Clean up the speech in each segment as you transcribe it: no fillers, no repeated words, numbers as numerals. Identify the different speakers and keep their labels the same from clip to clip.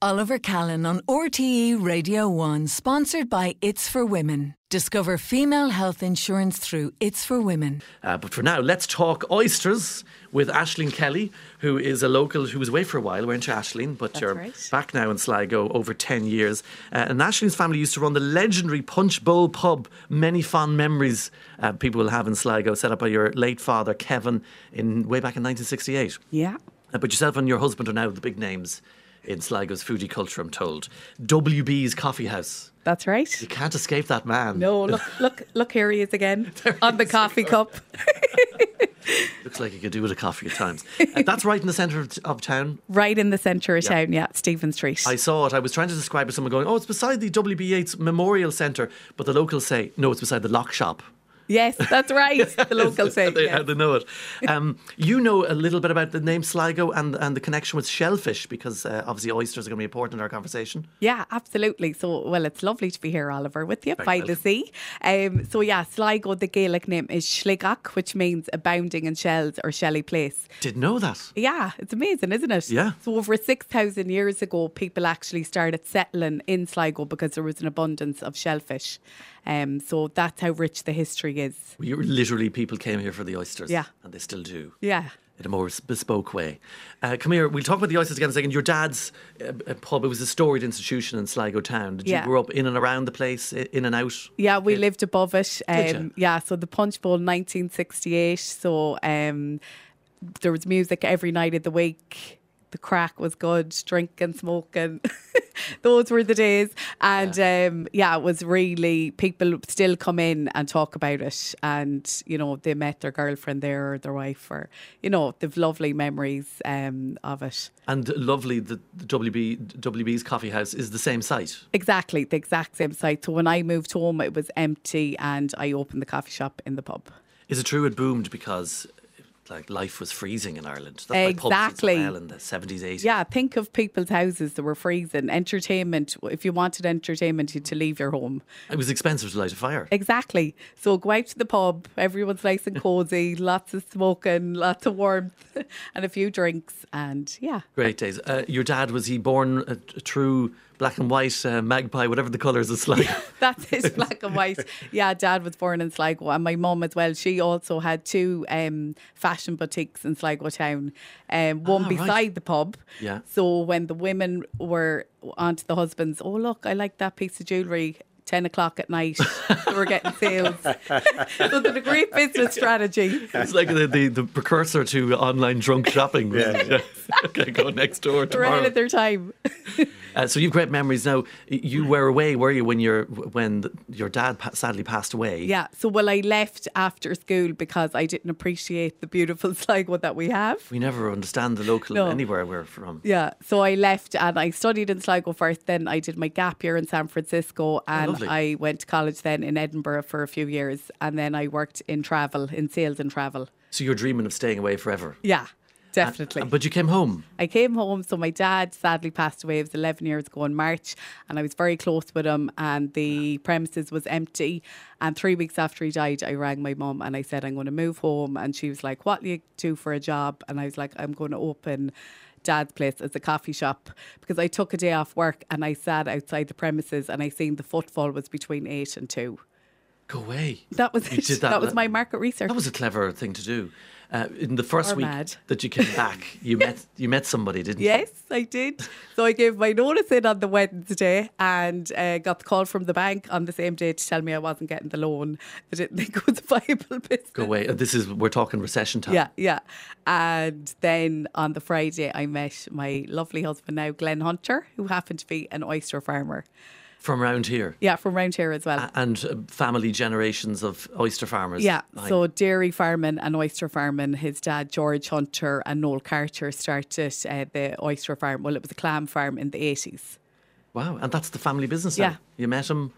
Speaker 1: Oliver Callan on RTE Radio 1, sponsored by It's for Women. Discover female health insurance through It's for Women.
Speaker 2: But for now, let's talk oysters with Aisling Kelly, who is a local who was away for a while, weren't you, Aisling? But
Speaker 3: That's
Speaker 2: you're
Speaker 3: right.
Speaker 2: back now in Sligo over 10 years. And Aisling's family used to run the legendary Punch Bowl pub. Many fond memories people will have in Sligo, set up by your late father, Kevin, way back in 1968.
Speaker 3: Yeah.
Speaker 2: But yourself and your husband are now the big names in Sligo's foodie culture, I'm told. WB's Coffee House.
Speaker 3: That's right.
Speaker 2: You can't escape that man.
Speaker 3: No, look, here he is again on the coffee cup.
Speaker 2: Looks like he could do with a coffee at times. That's right in the centre of town.
Speaker 3: Right in the centre of town, yeah, Stephen Street.
Speaker 2: I saw it. I was trying to describe it to someone going, oh, it's beside the WB Yeats Memorial Centre. But the locals say, no, it's beside the lock shop.
Speaker 3: Yes, that's right. The local say.
Speaker 2: They know it. You know a little bit about the name Sligo and the connection with shellfish, because obviously oysters are going to be important in our conversation.
Speaker 3: Yeah, absolutely. So, well, it's lovely to be here, Oliver, with you by the sea. Sligo, the Gaelic name is Schligach, which means abounding in shells or shelly place.
Speaker 2: Didn't know that.
Speaker 3: Yeah, it's amazing, isn't it?
Speaker 2: Yeah.
Speaker 3: So over 6,000 years ago, people actually started settling in Sligo because there was an abundance of shellfish. So that's how rich the history is.
Speaker 2: Literally, people came here for the oysters.
Speaker 3: Yeah.
Speaker 2: And they still do.
Speaker 3: Yeah.
Speaker 2: In a more bespoke way. Come here, we'll talk about the oysters again in a second. Your dad's pub, it was a storied institution in Sligo town. Did you grow up in and around the place, in and out?
Speaker 3: Yeah, we lived above it.
Speaker 2: Did you?
Speaker 3: Yeah, so the Punch Bowl 1968. So there was music every night of the week. The crack was good, drinking, smoking. Those were the days. And it was really, people still come in and talk about it. And, you know, they met their girlfriend there or their wife, or, you know, they've lovely memories of it.
Speaker 2: And lovely, the WB's Coffee House is the same site.
Speaker 3: Exactly, the exact same site. So when I moved home, it was empty and I opened the coffee shop in the pub.
Speaker 2: Is it true it boomed because life was freezing in Ireland? That's
Speaker 3: Exactly.
Speaker 2: Why pubs in the 70s, 80s.
Speaker 3: Yeah, think of people's houses that were freezing. Entertainment, if you wanted entertainment, you had to leave your home.
Speaker 2: It was expensive to light a fire.
Speaker 3: Exactly. So go out to the pub, everyone's nice and cosy, lots of smoking, lots of warmth and a few drinks, and yeah.
Speaker 2: Great days. Your dad, was he born a true black and white magpie, whatever the colours of Sligo?
Speaker 3: That's his black and white. Yeah, Dad was born in Sligo, and my mum as well. She also had two fashion boutiques in Sligo town, one beside the pub.
Speaker 2: Yeah.
Speaker 3: So when the women were onto the husbands, oh look, I like that piece of jewellery. 10 o'clock at night, they were getting sales. So they're a great business strategy.
Speaker 2: It's like the precursor to online drunk shopping. Yeah. Okay, go next door
Speaker 3: They're ahead
Speaker 2: tomorrow.
Speaker 3: of their time.
Speaker 2: So you've great memories now. You were away, were you, when your dad sadly passed away?
Speaker 3: Yeah, so I left after school because I didn't appreciate the beautiful Sligo that we have.
Speaker 2: We never understand the local anywhere we're from.
Speaker 3: Yeah, so I left and I studied in Sligo first, then I did my gap year in San Francisco, and I went to college then in Edinburgh for a few years, and then I worked in sales and travel.
Speaker 2: So you're dreaming of staying away forever?
Speaker 3: Yeah. Definitely.
Speaker 2: But you came home?
Speaker 3: I came home. So my dad sadly passed away. It was 11 years ago in March, and I was very close with him, and the premises was empty. And 3 weeks after he died, I rang my mum and I said, I'm going to move home. And she was like, what do you do for a job? And I was like, I'm going to open Dad's place as a coffee shop, because I took a day off work and I sat outside the premises and I seen the footfall was between 8 and 2.
Speaker 2: Go away.
Speaker 3: That was it. That was my market research.
Speaker 2: That was a clever thing to do. In the first week
Speaker 3: mad.
Speaker 2: that you came back, you met somebody, didn't you?
Speaker 3: Yes, I did. So I gave my notice in on the Wednesday and got the call from the bank on the same day to tell me I wasn't getting the loan. They didn't think it was a viable business.
Speaker 2: Go away. We're talking recession time.
Speaker 3: Yeah. And then on the Friday, I met my lovely husband now, Glenn Hunter, who happened to be an oyster farmer.
Speaker 2: From around here?
Speaker 3: Yeah, from around here as well.
Speaker 2: And family generations of oyster farmers?
Speaker 3: Yeah, so dairy farming and oyster farming. His dad, George Hunter and Noel Carter, started the oyster farm. Well, it was a clam farm in the 80s.
Speaker 2: Wow, and that's the family business now?
Speaker 3: Yeah.
Speaker 2: You met him,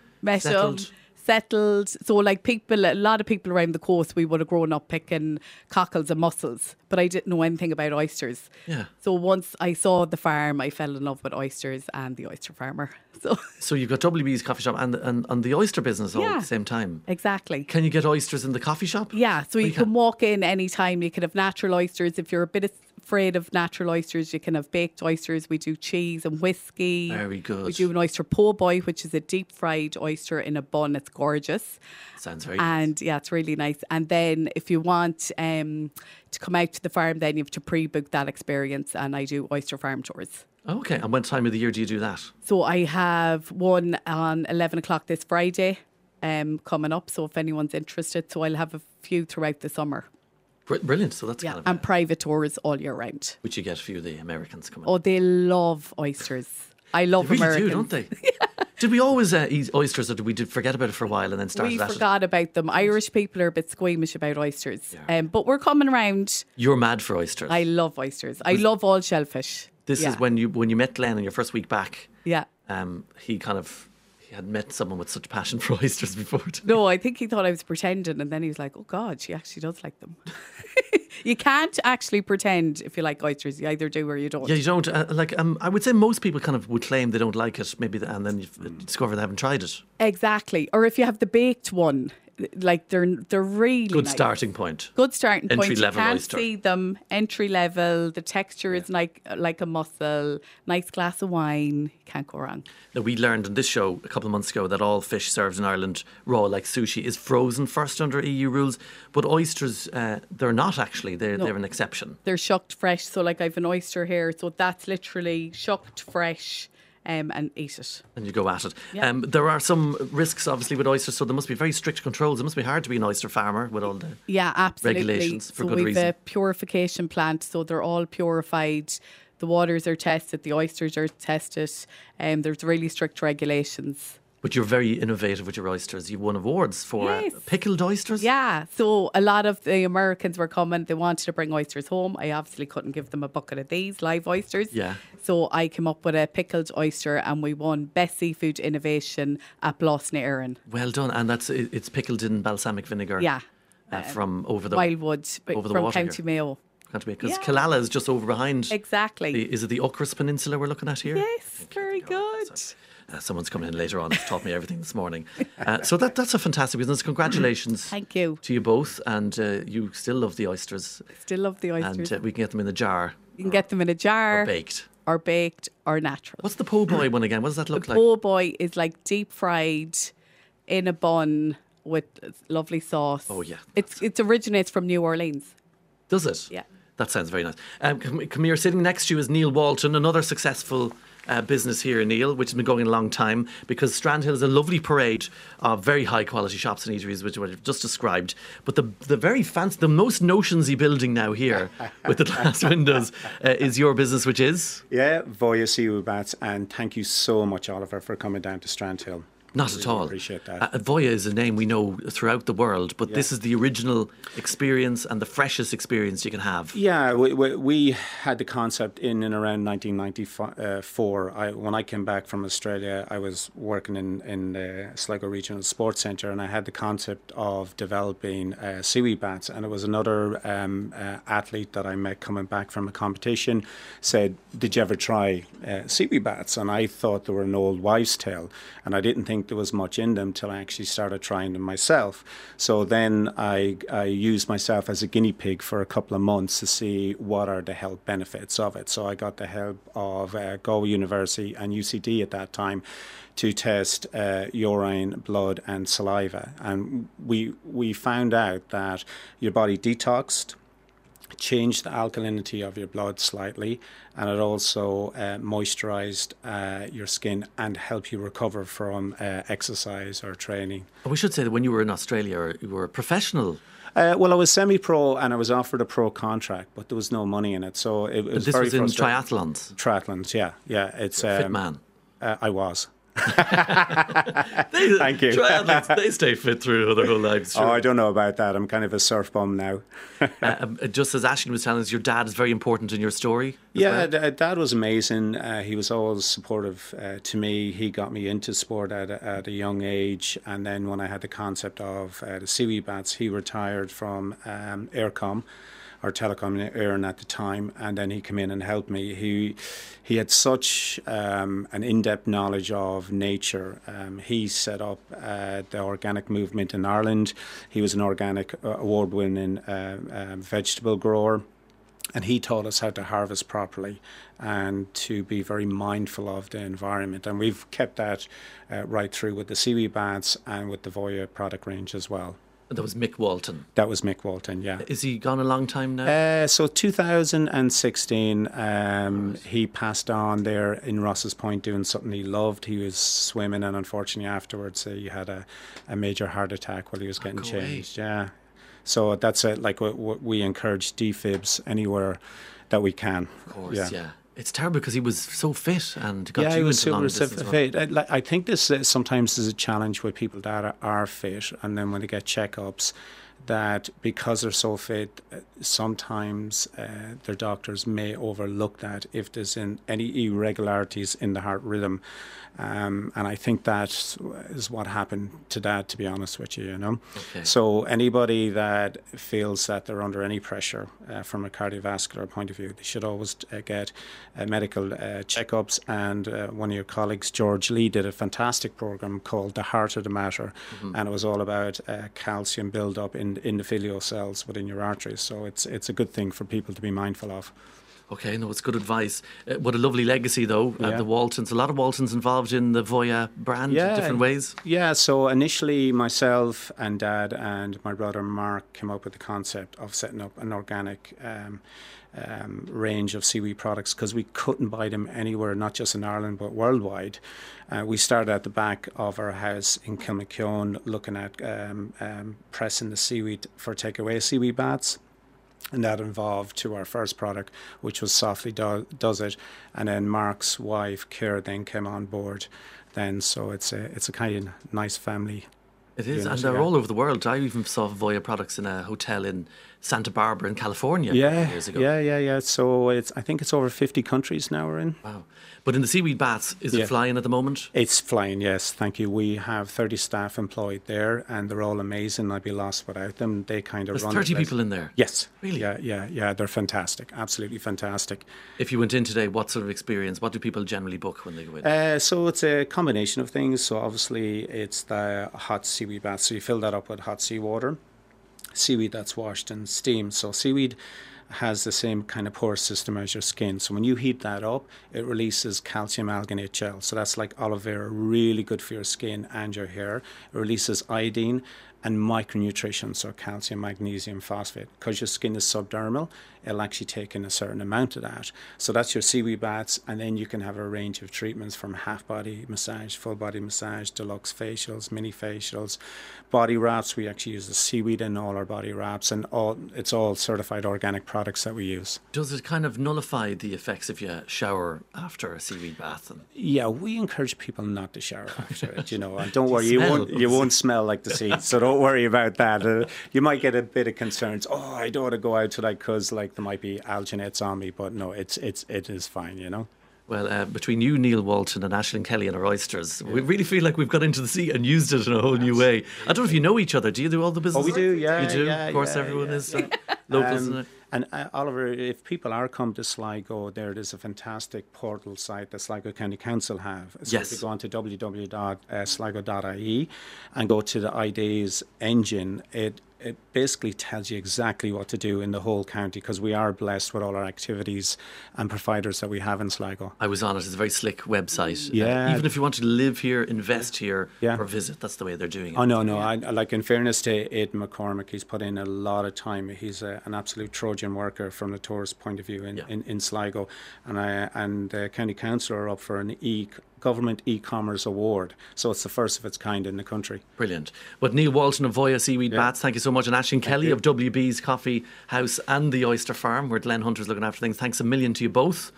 Speaker 3: settled. So like a lot of people around the coast, we would have grown up picking cockles and mussels, but I didn't know anything about oysters.
Speaker 2: Yeah.
Speaker 3: So once I saw the farm, I fell in love with oysters and the oyster farmer.
Speaker 2: So you've got WB's coffee shop and the oyster business all at the same time.
Speaker 3: Exactly.
Speaker 2: Can you get oysters in the coffee shop?
Speaker 3: Yeah, so you can walk in any time. You can have natural oysters. If you're a bit afraid of natural oysters, you can have baked oysters. We do cheese and whiskey.
Speaker 2: Very good.
Speaker 3: We do an oyster po' boy, which is a deep fried oyster in a bun. It's gorgeous.
Speaker 2: Sounds very
Speaker 3: And yeah, it's really nice. And then if you want to come out to the farm, then you have to pre-book that experience. And I do oyster farm tours.
Speaker 2: Okay, and what time of the year do you do that?
Speaker 3: So I have one on 11 o'clock this Friday coming up. So if anyone's interested, so I'll have a few throughout the summer.
Speaker 2: Brilliant. So that's
Speaker 3: Yeah,
Speaker 2: kind of
Speaker 3: and private tours all year round.
Speaker 2: which you get a few of the Americans coming.
Speaker 3: Oh, they love oysters. I love
Speaker 2: They really
Speaker 3: Americans.
Speaker 2: do, don't they? Did we always eat oysters, or did we forget about it for a while and then started
Speaker 3: We
Speaker 2: at it?
Speaker 3: forgot about them. Irish people are a bit squeamish about oysters. But we're coming around.
Speaker 2: You're mad for oysters.
Speaker 3: I love oysters. I love all shellfish.
Speaker 2: This
Speaker 3: Yeah.
Speaker 2: is when you met Glenn on your first week back.
Speaker 3: Yeah.
Speaker 2: He had met someone with such passion for oysters before.
Speaker 3: No, I think he thought I was pretending, and then he was like, "Oh God, she actually does like them." You can't actually pretend if you like oysters. You either do or you don't.
Speaker 2: Yeah, you don't I would say most people kind of would claim they don't like it, maybe, and then you discover they haven't tried it.
Speaker 3: Exactly. Or if you have the baked one, like they're really
Speaker 2: Good
Speaker 3: nice.
Speaker 2: starting point.
Speaker 3: Good starting point.
Speaker 2: Entry-level
Speaker 3: You can't
Speaker 2: oyster.
Speaker 3: see them. Entry level. The texture is like a mussel. Nice glass of wine. Can't go wrong.
Speaker 2: Now, we learned on this show a couple of months ago that all fish served in Ireland raw, like sushi, is frozen first under EU rules. But oysters, they're not actually. They're an exception.
Speaker 3: They're shucked fresh. So like I've an oyster here. So that's literally shucked fresh. And eat it.
Speaker 2: And you go at it.
Speaker 3: Yeah.
Speaker 2: There are some risks, obviously, with oysters, so there must be very strict controls. It must be hard to be an oyster farmer with all the
Speaker 3: Yeah, absolutely.
Speaker 2: regulations for
Speaker 3: so
Speaker 2: good
Speaker 3: we've
Speaker 2: reason.
Speaker 3: a purification plant, so they're all purified. The waters are tested, the oysters are tested. There's really strict regulations.
Speaker 2: But you're very innovative with your oysters. You won awards for
Speaker 3: Yes.
Speaker 2: pickled oysters.
Speaker 3: Yeah, so a lot of the Americans were coming. They wanted to bring oysters home. I obviously couldn't give them a bucket of these live oysters.
Speaker 2: Yeah.
Speaker 3: So I came up with a pickled oyster, and we won Best Seafood Innovation at Blasna Éireann.
Speaker 2: Well done. And it's pickled in balsamic vinegar.
Speaker 3: Yeah.
Speaker 2: From over the
Speaker 3: Wildwood
Speaker 2: over the
Speaker 3: from
Speaker 2: water
Speaker 3: County
Speaker 2: here.
Speaker 3: Mayo.
Speaker 2: Because
Speaker 3: Yeah.
Speaker 2: Killala is just over behind.
Speaker 3: Exactly.
Speaker 2: Is it the Uchris Peninsula we're looking at here?
Speaker 3: Yes, very good.
Speaker 2: Someone's coming in later on and taught me everything this morning. So that's a fantastic business. Congratulations.
Speaker 3: Thank you.
Speaker 2: To you both. And you still love the oysters.
Speaker 3: Still love the oysters.
Speaker 2: And we can get them in a jar.
Speaker 3: You can get them in a jar.
Speaker 2: Or baked.
Speaker 3: Or natural.
Speaker 2: What's the po' boy one again? What does that look like?
Speaker 3: Po' boy is like deep fried in a bun with lovely sauce.
Speaker 2: Oh, yeah.
Speaker 3: It originates from New Orleans.
Speaker 2: Does it?
Speaker 3: Yeah.
Speaker 2: That sounds very nice. Come here, sitting next to you is Neil Walton, another successful business here, Neil, which has been going a long time, because Strandhill is a lovely parade of very high quality shops and eateries, which I've just described. But the very fancy, the most notionsy building now here with the glass windows is your business, which is?
Speaker 4: Yeah, Voya Seafood Bats, and thank you so much, Oliver, for coming down to Strandhill.
Speaker 2: Not
Speaker 4: Really
Speaker 2: at all.
Speaker 4: appreciate that.
Speaker 2: Voya is a name we know throughout the world, but this is the original experience and the freshest experience you can have.
Speaker 4: Yeah, we had the concept in and around 1994. When I came back from Australia, I was working in the Sligo Regional Sports Centre, and I had the concept of developing seaweed bats. And it was another athlete that I met coming back from a competition said, "Did you ever try seaweed bats?" And I thought they were an old wives' tale, and I didn't think there was much in them till I actually started trying them myself. So then I used myself as a guinea pig for a couple of months to see what are the health benefits of it. So I got the help of Galway University and UCD at that time to test urine, blood and saliva. And we found out that your body detoxed, changed the alkalinity of your blood slightly, and it also moisturized your skin and helped you recover from exercise or training.
Speaker 2: We should say that when you were in Australia, you were a professional.
Speaker 4: Well, I was semi-pro and I was offered a pro contract, but there was no money in it, so it was
Speaker 2: This
Speaker 4: very
Speaker 2: was in
Speaker 4: frustrating.
Speaker 2: triathlons.
Speaker 4: Triathlons, yeah. It's
Speaker 2: Fit man.
Speaker 4: I was.
Speaker 2: Thank
Speaker 4: you.
Speaker 2: Triathletes, they stay fit through their whole lives. Sure.
Speaker 4: Oh, I don't know about that. I'm kind of a surf bum now.
Speaker 2: Just as Aisling was telling us, your dad is very important in your story.
Speaker 4: Yeah, Dad was amazing. He was always supportive to me. He got me into sport at a young age. And then when I had the concept of the seaweed bats, he retired from Aircom, or Telecom in Éireann at the time, and then he came in and helped me. He had such an in-depth knowledge of nature. He set up the organic movement in Ireland. He was an organic award-winning vegetable grower. And he taught us how to harvest properly and to be very mindful of the environment. And we've kept that right through with the seaweed baths and with the Voya product range as well.
Speaker 2: That was Mick Walton.
Speaker 4: That was Mick Walton, yeah.
Speaker 2: Is he gone a long time now?
Speaker 4: So 2016, he passed on there in Ross's Point doing something he loved. He was swimming, and unfortunately afterwards he had a major heart attack while he was getting changed. Yeah. So that's it. Like we encourage defibs anywhere that we can.
Speaker 2: Of course, yeah. It's terrible because he was so fit and got
Speaker 4: he
Speaker 2: you
Speaker 4: was
Speaker 2: into long
Speaker 4: super
Speaker 2: distance.
Speaker 4: fit. I think this sometimes is a challenge with people that are fit, and then when they get checkups, that because they're so fit, sometimes their doctors may overlook that if there's any irregularities in the heart rhythm. And I think that is what happened to Dad, to be honest with you,
Speaker 2: Okay.
Speaker 4: So anybody that feels that they're under any pressure from a cardiovascular point of view, they should always get medical checkups. And one of your colleagues, George Lee, did a fantastic program called The Heart of the Matter. And it was all about calcium build-up in endothelial cells within your arteries. So it's a good thing for people to be mindful of.
Speaker 2: Okay, no, it's good advice. What a lovely legacy, though. The Waltons, a lot of Waltons involved in the Voya brand in different ways.
Speaker 4: Yeah, so initially myself and Dad and my brother Mark came up with the concept of setting up an organic range of seaweed products because we couldn't buy them anywhere, not just in Ireland, but worldwide. We started at the back of our house in Kilmakeown looking at pressing the seaweed for takeaway seaweed baths. And that involved to our first product, which was Softly Does It. And then Mark's wife, Keir, then came on board then. So it's a kind of nice family.
Speaker 2: It is, and they're all over the world. I even saw Voya products in a hotel in Santa Barbara in California years ago.
Speaker 4: Yeah. So I think it's over 50 countries now we're in.
Speaker 2: Wow. But in the seaweed baths, is it flying at the moment?
Speaker 4: It's flying, yes. Thank you. We have 30 staff employed there, and they're all amazing. I'd be lost without them. They kind of
Speaker 2: There's
Speaker 4: run
Speaker 2: 30 people in there?
Speaker 4: Yes.
Speaker 2: Really?
Speaker 4: Yeah. They're fantastic. Absolutely fantastic.
Speaker 2: If you went in today, what sort of experience, what do people generally book when they go in?
Speaker 4: So it's a combination of things. So obviously it's the hot seaweed bath. So you fill that up with hot seawater, seaweed that's washed and steamed. So seaweed has the same kind of pore system as your skin. So when you heat that up, it releases calcium alginate gel. So that's like aloe vera, really good for your skin and your hair. It releases iodine and micronutrition, so calcium, magnesium, phosphate. Because your skin is subdermal, it'll actually take in a certain amount of that. So that's your seaweed baths, and then you can have a range of treatments from half body massage, full body massage, deluxe facials, mini facials, body wraps. We actually use the seaweed in all our body wraps, and it's all certified organic products that we use.
Speaker 2: Does it kind of nullify the effects if you shower after a seaweed bath?
Speaker 4: Yeah, we encourage people not to shower after it, and don't worry, you won't smell like the sea, so don't worry about that. You might get a bit of concerns. Oh, I don't want to go out tonight because there might be alginates on me, but no, it is fine,
Speaker 2: Well, between you, Neil Walton, and Aisling Kelly and our oysters, we really feel like we've got into the sea and used it in a whole new way. I don't know if you know each other. Do you do all the business?
Speaker 4: Oh, we do, yeah.
Speaker 2: You do?
Speaker 4: Yeah,
Speaker 2: of course, everyone is locals, isn't it?
Speaker 4: And Oliver, if people are come to Sligo, there's a fantastic portal site that Sligo County Council have. So if you go on to www.sligo.ie and go to the iDays engine, it basically tells you exactly what to do in the whole county because we are blessed with all our activities and providers that we have in Sligo.
Speaker 2: I was on it. It's a very slick website.
Speaker 4: Yeah.
Speaker 2: Even if you want to live here, invest here, or visit, that's the way they're doing it.
Speaker 4: Oh, no. I in fairness to Aidan McCormick, he's put in a lot of time. He's an absolute Trojan worker from the tourist point of view in Sligo. And the County Council are up for an Government e-commerce award, so it's the first of its kind in the country.
Speaker 2: Brilliant. But Neil Walton of Voya Seaweed Baths, thank you so much, and Aisling Kelly of WB's Coffee House and the Oyster Farm, where Glenn Hunter's looking after things. Thanks a million to you both.